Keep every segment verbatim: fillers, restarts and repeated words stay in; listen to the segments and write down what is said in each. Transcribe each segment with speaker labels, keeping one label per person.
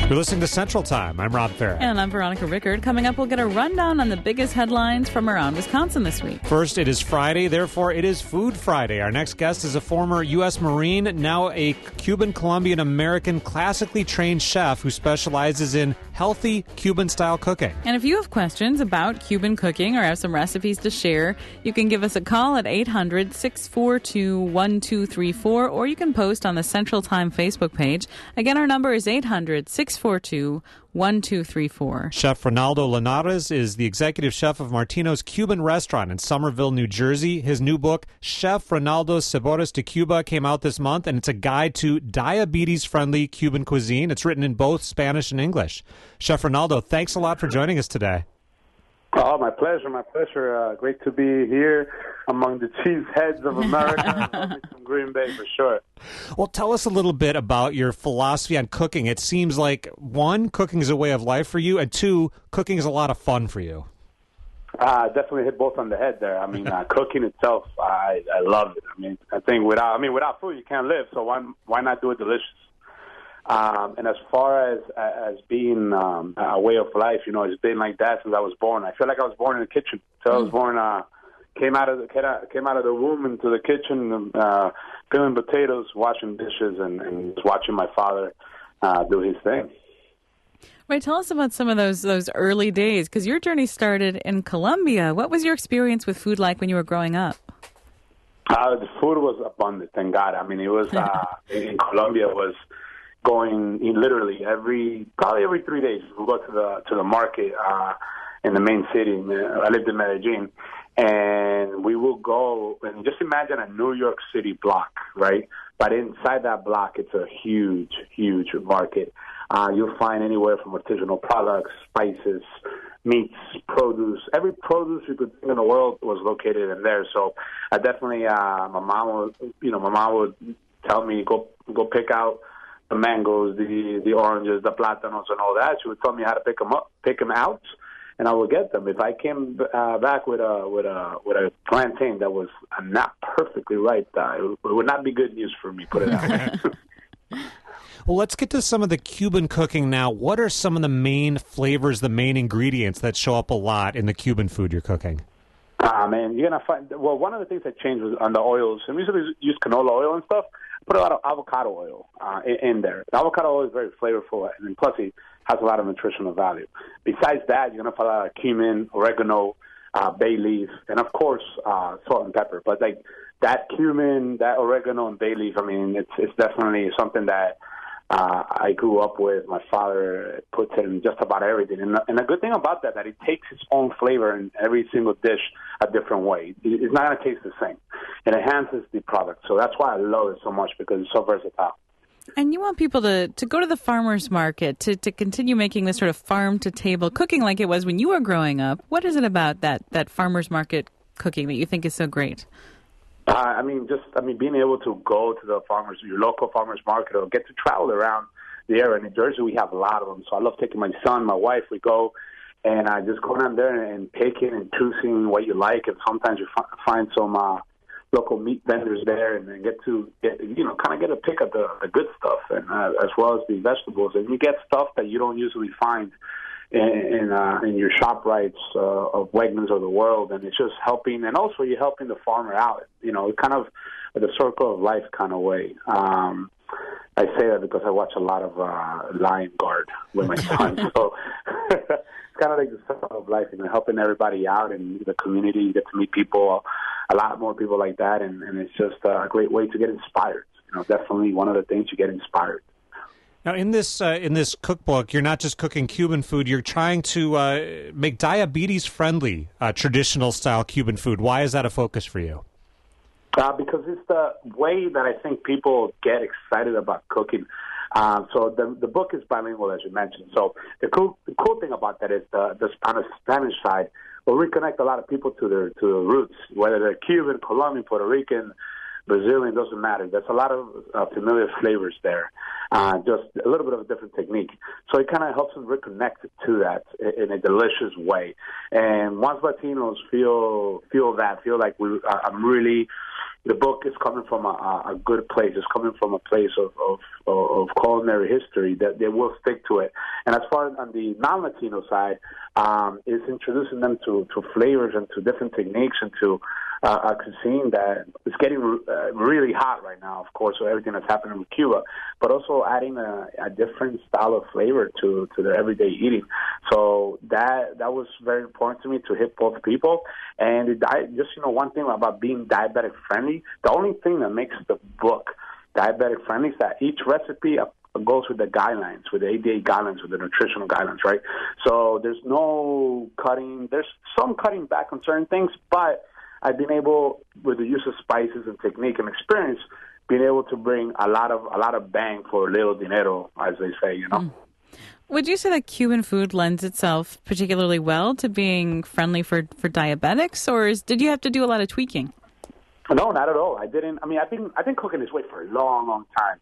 Speaker 1: You're listening to Central Time. I'm Rob Farah.
Speaker 2: And I'm Veronica Rickard. Coming up, we'll get a rundown on the biggest headlines from around Wisconsin this week.
Speaker 1: First, it is Friday, therefore it is Food Friday. Our next guest is a former U S Marine, now a Cuban Colombian American classically trained chef who specializes in healthy Cuban-style cooking.
Speaker 2: And if you have questions about Cuban cooking or have some recipes to share, you can give us a call at eight hundred, six four two, one two three four, or you can post on the Central Time Facebook page. Again, our number is eight hundred, six four two, one two three four.
Speaker 1: Chef Ronaldo Linares is the executive chef of Martino's Cuban restaurant in Somerville, New Jersey. His new book, Chef Ronaldo's Sabores de Cuba, came out this month, and it's a guide to diabetes-friendly Cuban cuisine. It's written in both Spanish and English. Chef Ronaldo, thanks a lot for joining us today.
Speaker 3: Oh, my pleasure, my pleasure. Uh, great to be here among the cheeseheads of America. Love me some Green Bay for sure.
Speaker 1: Well, tell us a little bit about your philosophy on cooking. It seems like, one, cooking is a way of life for you, and two, cooking is a lot of fun for you.
Speaker 3: Uh, definitely hit both on the head there. I mean, uh, cooking itself, I, I love it. I mean, I think without, I mean, without food you can't live. So why, why not do it delicious? Um, and as far as as being um, a way of life, you know, it's been like that since I was born. I feel like I was born in the kitchen. So I was born, uh, came out of the came out of the womb into the kitchen, uh, peeling potatoes, washing dishes, and, and just watching my father uh, do his thing.
Speaker 2: Right, tell us about some of those those early days, because your journey started in Colombia. What was your experience with food like when you were growing up?
Speaker 3: Uh, the food was abundant, thank God. I mean, it was uh, in Colombia. It was going in literally every, probably every three days. We go to the to the market uh, in the main city. I lived in Medellin, and we will go and just imagine a New York City block, right? But inside that block, it's a huge, huge market. Uh, you'll find anywhere from artisanal products, spices, meats, produce. Every produce you could think in the world was located in there. So I definitely, uh, my mom would, you know, my mom would tell me go go pick out the mangoes, the the oranges, the plátanos, and all that. She would tell me how to pick them up, pick them out, and I would get them. If I came uh, back with a with a with a plantain that was not perfectly ripe, uh, it would not be good news for me. Put it that way.
Speaker 1: Well, let's get to some of the Cuban cooking now. What are some of the main flavors, the main ingredients that show up a lot in the Cuban food you're cooking?
Speaker 3: Ah, uh, man, you're gonna find. Well, one of the things that changed was on the oils. And we usually use canola oil and stuff. Put a lot of avocado oil uh, in, in there. The avocado oil is very flavorful, and then plus it has a lot of nutritional value. Besides that, you're gonna find a lot of cumin, oregano, uh, bay leaf, and of course uh, salt and pepper. But like that cumin, that oregano, and bay leaf, I mean, it's it's definitely something that Uh, I grew up with. My father puts it in just about everything. And, and the good thing about that, that it takes its own flavor in every single dish a different way. It's not going to taste the same. It enhances the product. So that's why I love it so much, because it's so versatile.
Speaker 2: And you want people to, to go to the farmer's market, to, to continue making this sort of farm-to-table cooking like it was when you were growing up. What is it about that, that farmer's market cooking that you think is so great?
Speaker 3: Uh, I mean, just I mean, being able to go to the farmers, your local farmers market, or get to travel around the area. In New Jersey, we have a lot of them. So I love taking my son, my wife. We go and I uh, just go down there and picking and choosing what you like. And sometimes you f- find some uh, local meat vendors there, and then get to get, you know, kind of get a pick of the, the good stuff, and uh, as well as the vegetables. And you get stuff that you don't usually find in in, uh, in your ShopRites uh, of Wegmans of the world, and it's just helping, and also you're helping the farmer out, you know, kind of the circle of life kind of way. Um, I say that because I watch a lot of uh, Lion Guard with my son, so it's kind of like the circle of life, you know, helping everybody out in the community. You get to meet people, a lot more people like that, and, and it's just a great way to get inspired. You know, definitely one of the things you get inspired.
Speaker 1: Now, in this uh, in this cookbook, you're not just cooking Cuban food. You're trying to uh, make diabetes-friendly uh, traditional-style Cuban food. Why is that a focus for you?
Speaker 3: Uh, because it's the way that I think people get excited about cooking. Uh, so the the book is bilingual, as you mentioned. So the cool the cool thing about that is the, the on the Spanish side, will reconnect a lot of people to their to their roots, whether they're Cuban, Colombian, Puerto Rican, Brazilian, doesn't matter. There's a lot of uh, familiar flavors there, uh, just a little bit of a different technique. So it kind of helps them reconnect to that in a delicious way. And once Latinos feel feel that, feel like we, uh, I'm really the book is coming from a, a good place. It's coming from a place of, of, of culinary history that they will stick to it. And as far as on the non-Latino side, um, it's introducing them to, to flavors and to different techniques and to uh, a cuisine that is getting uh, really hot right now, of course, with everything that's happening with Cuba, but also adding a, a different style of flavor to, to their everyday eating. So that that was very important to me to hit both people. And the diet, just, you know, one thing about being diabetic friendly, the only thing that makes the book diabetic friendly is that each recipe goes with the guidelines, with the A D A guidelines, with the nutritional guidelines, right? So there's no cutting. There's some cutting back on certain things, but I've been able, with the use of spices and technique and experience, being able to bring a lot of a lot of bang for little dinero, as they say, you know.
Speaker 2: Mm. Would you say that Cuban food lends itself particularly well to being friendly for, for diabetics, or is, did you have to do a lot of tweaking?
Speaker 3: No, not at all. I didn't. I mean, I've been I've been cooking this way for a long, long time,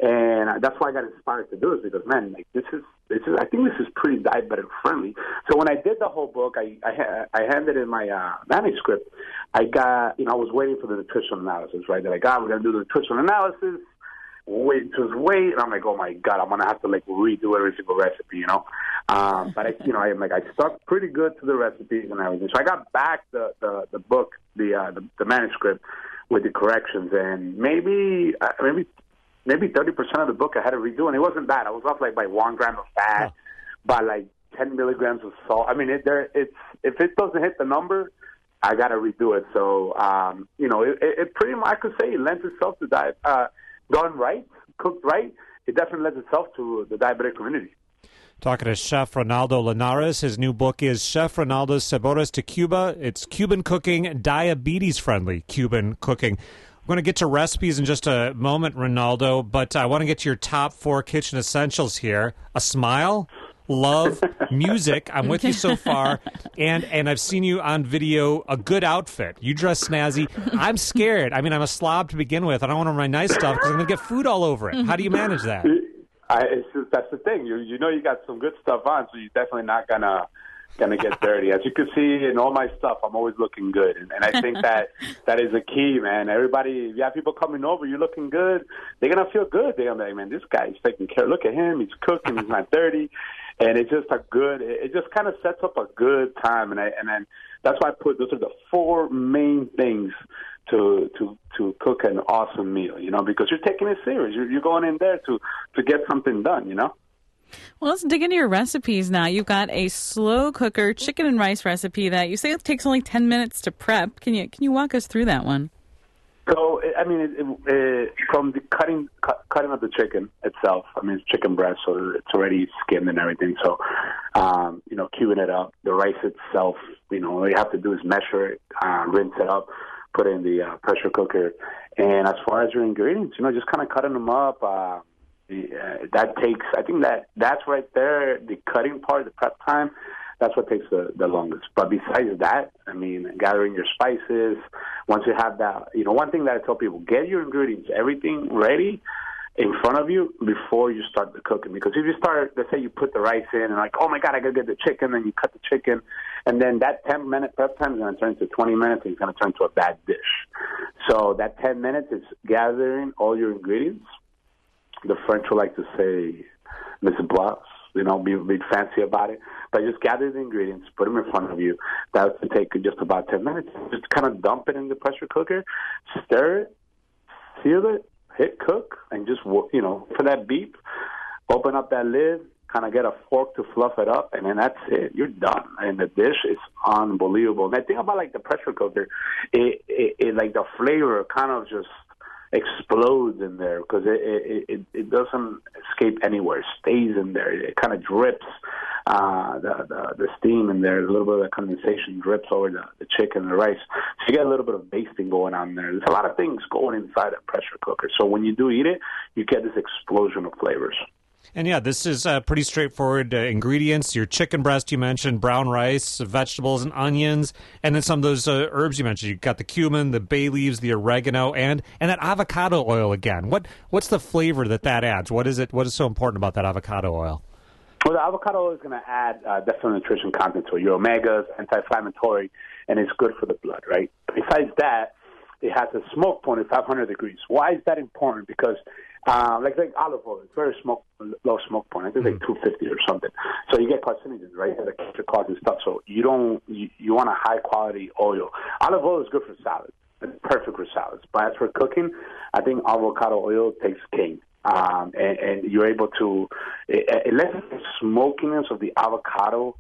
Speaker 3: and that's why I got inspired to do this because, man, like this is this is I think this is pretty diabetic friendly. So when I did the whole book, I I, I handed in my uh, manuscript. I got you know I was waiting for the nutritional analysis, right? That I got we're gonna do the nutritional analysis. Wait, just wait, and I'm like, oh my god, I'm gonna have to like redo every single recipe, you know. Um, but I, you know, I am like I stuck pretty good to the recipes and everything. So I got back the the, the book, the, uh, the the manuscript with the corrections, and maybe uh, maybe maybe thirty percent of the book I had to redo, and it wasn't bad. I was off like by one gram of fat, by like ten milligrams of salt. I mean, it, there it's if it doesn't hit the number, I got to redo it. So um, you know, it, it pretty much I could say it lends itself to diet. Uh, Done right, cooked right, it definitely lends itself to the diabetic community.
Speaker 1: Talking to Chef Ronaldo Linares. His new book is Chef Ronaldo's Sabores to Cuba. It's Cuban cooking, diabetes-friendly Cuban cooking. We're going to get to recipes in just a moment, Ronaldo, but I want to get to your top four kitchen essentials here. A smile, love, music. I'm with you so far. And and I've seen you on video, a good outfit. You dress snazzy. I'm scared. I mean, I'm a slob to begin with. I don't want to wear my nice stuff because I'm going to get food all over it. How do you manage that?
Speaker 3: I, it's just, that's the thing. You you know you got some good stuff on, so you're definitely not going to going to get dirty. As you can see in all my stuff, I'm always looking good. And, and I think that that is a key, man. Everybody, if you have people coming over, you're looking good, they're going to feel good. They're going to be like, man, this guy's taking care. Look at him. He's cooking. He's not dirty. And it's just a good, it just kind of sets up a good time. And I, and then that's why I put, those are the four main things to, to, to cook an awesome meal, you know, because you're taking it serious. You're, you're going in there to, to get something done, you know?
Speaker 2: Well, let's dig into your recipes now. You've got a slow cooker chicken and rice recipe that you say it takes only ten minutes to prep. Can you, can you walk us through that one?
Speaker 3: So, I mean, it, it, it, from the cutting cut, cutting of the chicken itself, I mean, it's chicken breast, so it's already skinned and everything. So, um, you know, queuing it up. The rice itself, you know, all you have to do is measure it, uh, rinse it up, put it in the uh, pressure cooker. And as far as your ingredients, you know, just kind of cutting them up. Uh, uh, that takes, I think that that's right there, the cutting part, the prep time. That's what takes the, the longest. But besides that, I mean, gathering your spices, once you have that, you know, one thing that I tell people, get your ingredients, everything ready in front of you before you start the cooking. Because if you start, let's say you put the rice in and like, oh my God, I got to get the chicken, and you cut the chicken, and then that ten minute prep time is going to turn to twenty minutes, and it's going to turn to a bad dish. So that ten minutes is gathering all your ingredients. The French would like to say, mise en place. You know, be, be fancy about it. But just gather the ingredients, put them in front of you. That would take just about ten minutes. Just kind of dump it in the pressure cooker, stir it, seal it, hit cook, and just, you know, for that beep, open up that lid, kind of get a fork to fluff it up, and then that's it. You're done. And the dish is unbelievable. And the thing about, like, the pressure cooker, it, it, it like, the flavor kind of just explodes in there because it, it it it doesn't escape anywhere. It stays in there. It kind of drips. Uh, the, the the steam in there, a little bit of condensation drips over the, the chicken and the rice. So you get a little bit of basting going on there. There's a lot of things going inside a pressure cooker. So when you do eat it, you get this explosion of flavors.
Speaker 1: And yeah, this is uh, pretty straightforward uh, ingredients. Your chicken breast, you mentioned, brown rice, vegetables, and onions, and then some of those uh, herbs you mentioned. You got the cumin, the bay leaves, the oregano, and and that avocado oil again. What what's the flavor that that adds? What is it? What is so important about that avocado oil?
Speaker 3: Well, the avocado oil is going to add uh, definitely nutrition content to it. Your omegas, anti-inflammatory, and it's good for the blood, right? Besides that, it has a smoke point of five hundred degrees. Why is that important? Because uh, like like olive oil, it's very smoke low smoke point. I think it's like two fifty or something. So you get carcinogens, right? The cancer causing stuff. So you don't you, you want a high quality oil. Olive oil is good for salads. It's perfect for salads. But as for cooking, I think avocado oil takes king. Um, and, and you're able to, it, it lets the smokiness of the avocado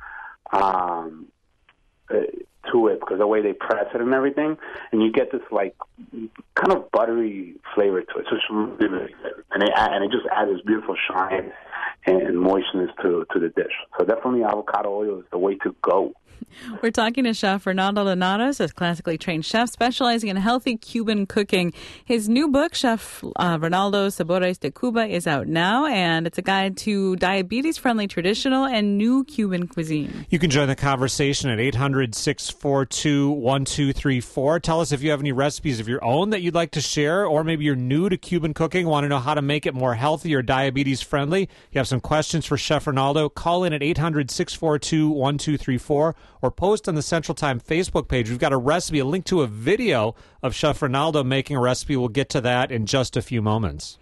Speaker 3: um, uh, to it because the way they press it and everything, and you get this like kind of buttery flavor to it. So it's really, really good. And it, and it just adds this beautiful shine and moistness to, to the dish. So definitely avocado oil is the way to go.
Speaker 2: We're talking to Chef Ronaldo Linares, a classically trained chef specializing in healthy Cuban cooking. His new book, Chef uh, Ronaldo Sabores de Cuba, is out now, and it's a guide to diabetes-friendly traditional and new Cuban cuisine.
Speaker 1: You can join the conversation at eight hundred, six four two, one two three four. Tell us if you have any recipes of your own that you'd like to share, or maybe you're new to Cuban cooking, want to know how to make it more healthy or diabetes-friendly. You have some questions for Chef Ronaldo. Call in at eight hundred, six four two, one two three four. Or post on the Central Time Facebook page. We've got a recipe, a link to a video of Chef Ronaldo making a recipe. We'll get to that in just a few moments.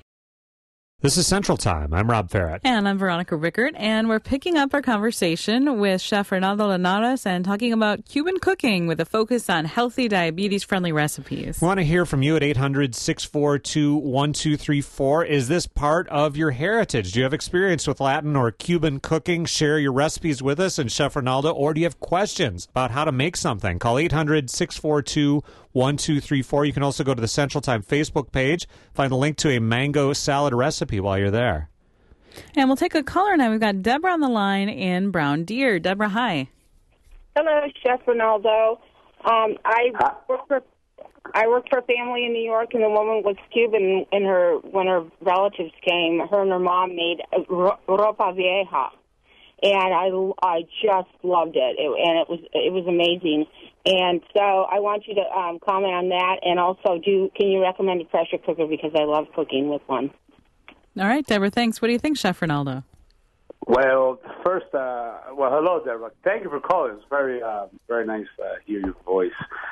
Speaker 1: This is Central Time. I'm Rob Farrett.
Speaker 2: And I'm Veronica Rickert, and we're picking up our conversation with Chef Ronaldo Linares and talking about Cuban cooking with a focus on healthy, diabetes-friendly recipes.
Speaker 1: We want to hear from you at eight hundred, six four two, one two three four. Is this part of your heritage? Do you have experience with Latin or Cuban cooking? Share your recipes with us and Chef Ronaldo, or do you have questions about how to make something? Call eight hundred, six four two, one two three four. You can also go to the Central Time Facebook page, find a link to a mango salad recipe while you're there.
Speaker 2: And we'll take a caller now. We've got Deborah on the line in Brown Deer. Deborah, hi.
Speaker 4: Hello, Chef Ronaldo. Um, I work for I worked for a family in New York, and the woman was Cuban. And her when her relatives came, her and her mom made ro- ropa vieja, and I, I just loved it. it. And it was it was amazing. And so I want you to um, comment on that, and also do can you recommend a pressure cooker because I love cooking with one.
Speaker 2: All right, Deborah, thanks. What do you think, Chef Ronaldo?
Speaker 3: Well, first, uh, well, hello, Deborah. Thank you for calling. It's very, uh, very nice to uh, hear your voice.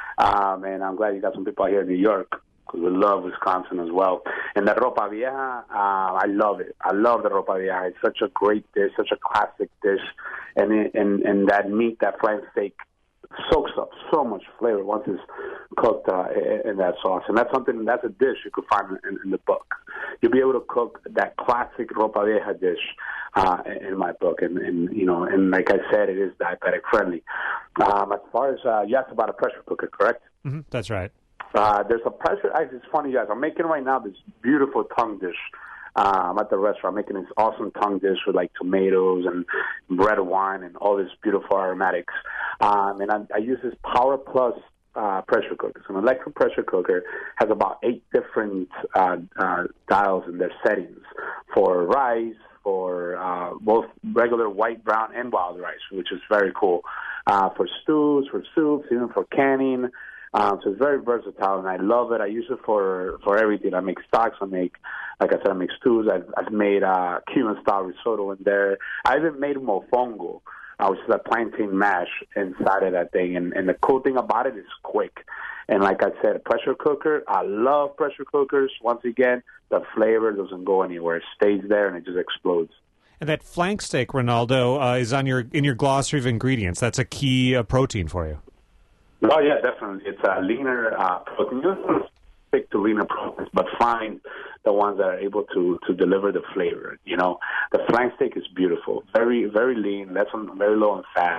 Speaker 3: Um, and I'm glad you got some people out here in New York because we love Wisconsin as well. And the ropa vieja, uh, I love it. I love the ropa vieja. It's such a great dish, such a classic dish. And, it, and, and that meat, that flank steak, soaks up so much flavor once it's cooked uh, in, in that sauce. And that's something, that's a dish you could find in, in the book. You'll be able to cook that classic ropa vieja dish uh, in my book. And, and, you know, and like I said, it is diabetic friendly. Um, as far as, uh, you asked about a pressure cooker, correct?
Speaker 1: Mm-hmm, that's right.
Speaker 3: Uh, there's a pressure, actually, it's funny, guys. I'm making right now this beautiful tongue dish. Uh, I'm at the restaurant making this awesome tongue dish with like tomatoes and red wine and all this beautiful aromatics. Um, and I, I use this Power Plus uh, pressure cooker. So an electric pressure cooker has about eight different uh, uh, dials in their settings for rice, for uh, both regular white, brown, and wild rice, which is very cool. Uh, for stews, for soups, even for canning. Um, so it's very versatile, and I love it. I use it for, for everything. I make stocks. I make, like I said, I make stews. I've, I've made uh, Cuban-style risotto in there. I even made mofongo, uh, which is a plantain mash inside of that thing. And, and the cool thing about it is quick. And like I said, a pressure cooker, I love pressure cookers. Once again, the flavor doesn't go anywhere. It stays there, and it just explodes.
Speaker 1: And that flank steak, Ronaldo, uh, is on your in your glossary of ingredients. That's a key uh, protein for you.
Speaker 3: Oh, yeah, definitely. It's a leaner uh, protein. You don't want to stick to leaner proteins, but find the ones that are able to, to deliver the flavor. You know, the flank steak is beautiful, very, very lean, less on, very low in fat.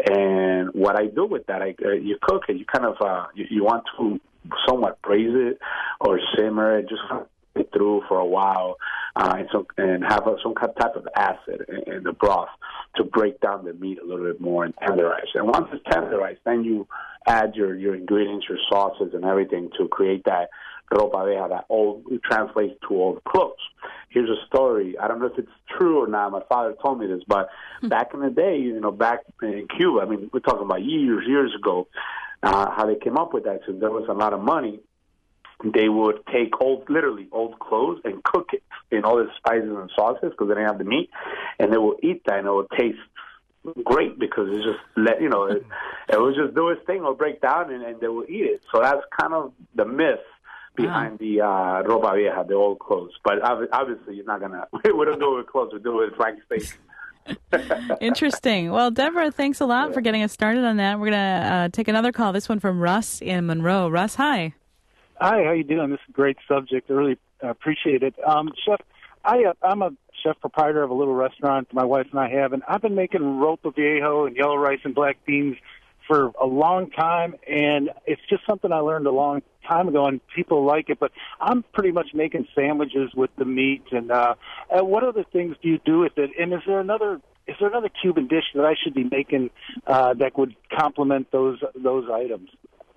Speaker 3: And what I do with that, I, uh, you cook it, you kind of, uh, you, you want to somewhat braise it or simmer it, just it through for a while, uh, and, so, and have a, some type of acid in, in the broth to break down the meat a little bit more and tenderize. And once it's tenderized, then you add your, your ingredients, your sauces, and everything to create that ropa vieja that all translates to old clothes. Here's a story. I don't know if it's true or not. My father told me this, but back in the day, you know, back in Cuba, I mean, we're talking about years, years ago, uh, how they came up with that. So there was a lot of money. They would take old, literally old clothes and cook it in all the spices and sauces because they didn't have the meat, and they will eat that, and it will taste great because it's just let you know it, it will just do its thing or break down and, and they will eat it. So that's kind of the myth behind wow. the uh, ropa vieja, the old clothes. But obviously, you're not gonna. We don't do it with clothes. We do it with flank steak.
Speaker 2: Interesting. Well, Deborah, thanks a lot yeah. for getting us started on that. We're gonna uh, take another call. This one from Russ in Monroe. Russ, hi.
Speaker 5: Hi. How you doing? This is a great subject. I really appreciate it, um, Chef. I uh, I'm a chef proprietor of a little restaurant my wife and I have, and I've been making ropa viejo and yellow rice and black beans for a long time, and it's just something I learned a long time ago, and people like it. But I'm pretty much making sandwiches with the meat. And uh, uh, what other things do you do with it? And is there another is there another Cuban dish that I should be making uh, that would complement those those items?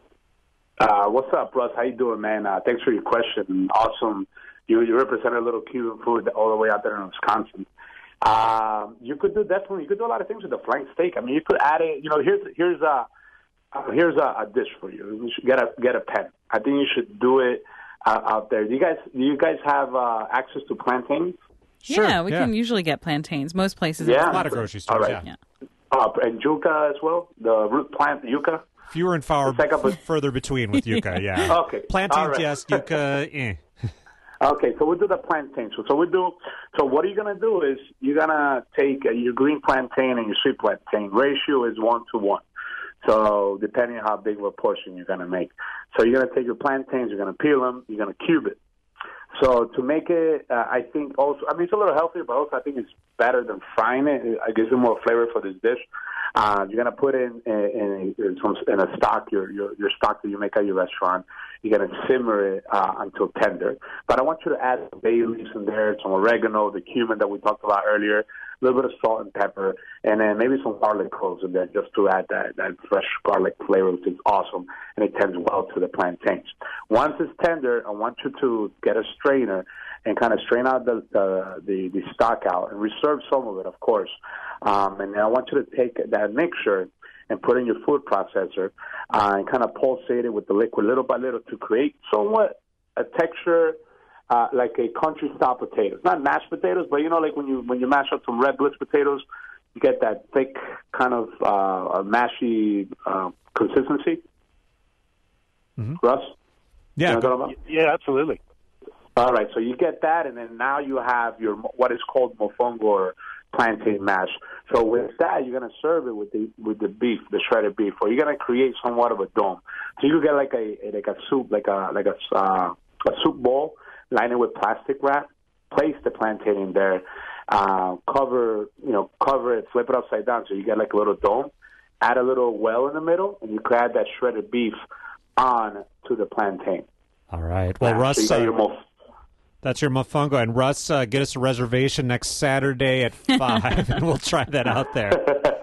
Speaker 3: Uh, what's up, Russ? How you doing, man? Uh, thanks for your question. Awesome. You you represent a little Cuban food all the way out there in Wisconsin. Uh, you could do definitely. You could do a lot of things with the flank steak. I mean, you could add it. You know, here's here's a uh, here's a, a dish for you. You should get a get a pen. I think you should do it uh, out there. Do you guys do you guys have uh, access to plantains?
Speaker 2: Sure, yeah, we yeah. can usually get plantains. Most places.
Speaker 3: Yeah,
Speaker 1: a lot of grocery stores.
Speaker 3: All right.
Speaker 1: Yeah,
Speaker 2: yeah.
Speaker 3: Uh, and yuca as well. The root plant, yuca.
Speaker 1: Fewer and far further between with yuca. Yeah.
Speaker 3: Okay.
Speaker 1: Plantains,
Speaker 3: right.
Speaker 1: yes. Yuca, eh.
Speaker 3: Okay, so we'll do the plantain. So, so we do. So what are you gonna do is you're gonna take uh, your green plantain and your sweet plantain. Ratio is one to one. So depending on how big of a portion you're gonna make. So you're gonna take your plantains, you're gonna peel them, you're gonna cube it. So to make it, uh, I think also, I mean it's a little healthier, but also I think it's better than frying it. It gives you more flavor for this dish. Uh, you're gonna put in in, in, some, in a stock, your, your your stock that you make at your restaurant. You're gonna simmer it uh, until tender. But I want you to add some bay leaves in there, some oregano, the cumin that we talked about earlier, a little bit of salt and pepper, and then maybe some garlic cloves in there just to add that, that fresh garlic flavor, which is awesome, and it tends well to the plantains. Once it's tender, I want you to get a strainer and kind of strain out the the, the, the stock out and reserve some of it, of course. Um, and then I want you to take that mixture and put in your food processor uh, and kind of pulsate it with the liquid little by little to create somewhat a texture uh, like a country-style potatoes. Not mashed potatoes, but, you know, like when you when you mash up some red blitz potatoes, you get that thick kind of uh, mashy uh, consistency.
Speaker 1: Mm-hmm.
Speaker 3: Russ?
Speaker 1: Yeah.
Speaker 3: You know what I'm talking about?
Speaker 5: Yeah, absolutely.
Speaker 3: All right, so you get that, and then now you have your what is called mofongo or plantain mash. So with that, you're gonna serve it with the with the beef, the shredded beef, or you're gonna create somewhat of a dome. So you get like a like a soup, like a like a uh, a soup bowl, line it with plastic wrap, place the plantain in there, uh, cover you know cover it, flip it upside down, so you get like a little dome. Add a little well in the middle, and you can add that shredded beef on to the plantain.
Speaker 1: All right. Well,
Speaker 3: yeah,
Speaker 1: Russ.
Speaker 3: So you got your mof-
Speaker 1: That's your mofongo. And Russ, uh, get us a reservation next Saturday at five, and we'll try that out there.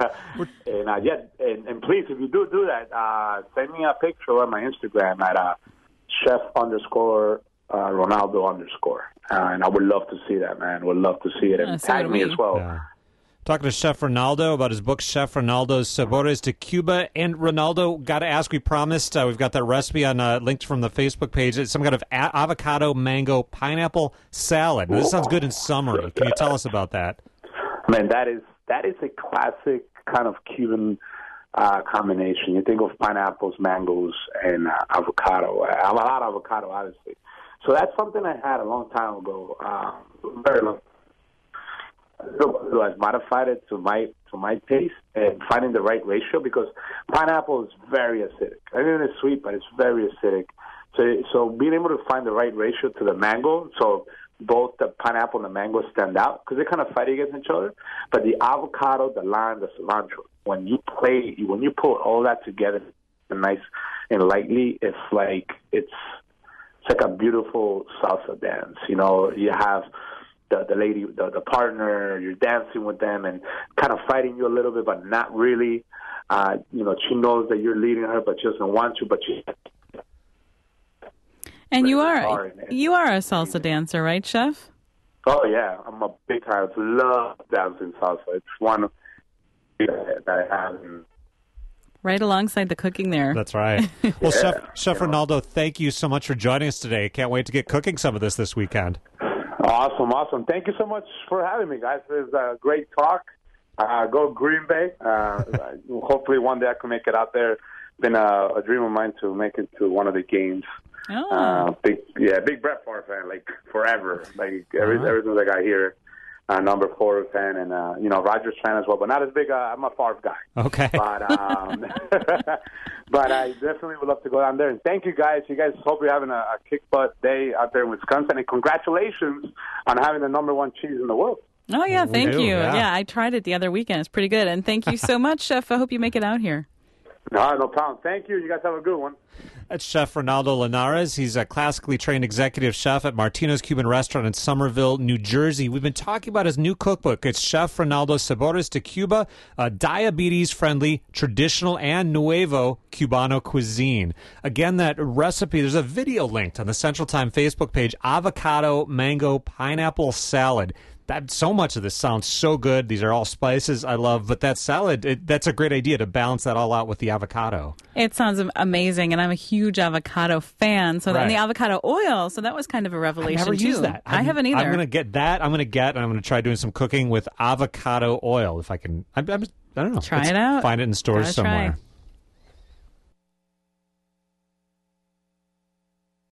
Speaker 3: and, uh, yeah, and, and please, if you do do that, uh, send me a picture on my Instagram at uh, chef underscore uh, Ronaldo underscore. Uh, and I would love to see that, man. Would love to see it. And
Speaker 2: yeah, so
Speaker 3: tag me
Speaker 2: we.
Speaker 3: as well.
Speaker 1: Yeah. Talking to Chef Ronaldo about his book, Chef Ronaldo's Sabores de Cuba. And Ronaldo, got to ask, we promised, uh, we've got that recipe on uh, linked from the Facebook page. It's some kind of a- avocado, mango, pineapple salad. Now, this sounds good in summer. Can you tell us about that?
Speaker 3: Man, that is that is a classic kind of Cuban uh, combination. You think of pineapples, mangoes, and uh, avocado. A lot of avocado, obviously. So that's something I had a long time ago, uh, very long. So I've modified it to my to my taste and finding the right ratio because pineapple is very acidic. I mean, it's sweet, but it's very acidic. So, so being able to find the right ratio to the mango, so both the pineapple and the mango stand out because they kind of fight against each other. But the avocado, the lime, the cilantro, when you play, when you put all that together, nice and lightly, it's like it's it's like a beautiful salsa dance. You know, you have the the lady, the, the partner, you're dancing with them and kind of fighting you a little bit, but not really. Uh, you know, she knows that you're leading her, but she doesn't want to, but she...
Speaker 2: And you are you are a salsa dancer, right, Chef?
Speaker 3: Oh, yeah. I'm a big time. I love dancing salsa. It's one of that I have. In...
Speaker 2: Right alongside the cooking there.
Speaker 1: That's right. Well,
Speaker 3: yeah.
Speaker 1: Chef, Chef Ronaldo, thank you so much for joining us today. Can't wait to get cooking some of this this weekend.
Speaker 3: Awesome, awesome. Thank you so much for having me, guys. It was a great talk. Uh, go Green Bay. Uh, hopefully one day I can make it out there. Been a, a dream of mine to make it to one of the games.
Speaker 2: Oh.
Speaker 3: Uh, big, yeah, big Brett Favre fan, like forever. Like every,
Speaker 2: Uh-huh.
Speaker 3: everything like I hear. Uh, number four fan, and uh, you know, Rodgers fan as well, but not as big. Uh, I'm a Favre guy.
Speaker 1: Okay.
Speaker 3: But um, but I definitely would love to go down there. And thank you guys. You guys hope you're having a, a kick butt day out there in Wisconsin. And congratulations on having the number one cheese in the world.
Speaker 2: Oh, yeah, thank
Speaker 1: do,
Speaker 2: you.
Speaker 1: yeah.
Speaker 2: Yeah, I tried it the other weekend. It's pretty good. And thank you so much, Chef. I hope you make it out here.
Speaker 3: No, no problem. Thank you. You guys have a good one.
Speaker 1: That's Chef Ronaldo Linares. He's a classically trained executive chef at Martino's Cuban Restaurant in Somerville, New Jersey. We've been talking about his new cookbook. It's Chef Ronaldo Sabores de Cuba, a diabetes-friendly, traditional, and nuevo Cubano cuisine. Again, that recipe, there's a video linked on the Central Time Facebook page, avocado, mango, pineapple salad. That, so much of this sounds so good. These are all spices I love, but that salad, it, that's a great idea to balance that all out with the avocado.
Speaker 2: It sounds amazing, and I'm a huge avocado fan. So
Speaker 1: Right.
Speaker 2: and the avocado oil, so that was kind of a revelation
Speaker 1: I never
Speaker 2: too.
Speaker 1: used that.
Speaker 2: I
Speaker 1: I'm-
Speaker 2: haven't either.
Speaker 1: I'm going to get that. I'm going to get, and I'm going to try doing some cooking with avocado oil if I can. I'm, I'm, I don't know.
Speaker 2: Try
Speaker 1: Let's
Speaker 2: it out.
Speaker 1: Find it in stores
Speaker 2: Gotta
Speaker 1: somewhere.
Speaker 2: try.